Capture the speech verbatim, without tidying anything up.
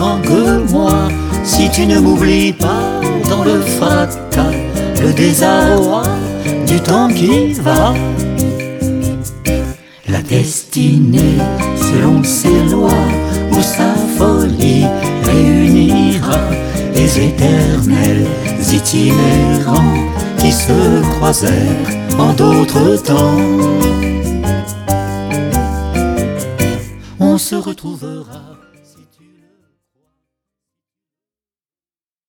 autant que moi, si tu ne m'oublies pas dans le fracas, le désarroi du temps qui va. La destinée, selon ses lois, ou sa folie, réunira les éternels itinérants qui se croisèrent en d'autres temps. On se retrouvera.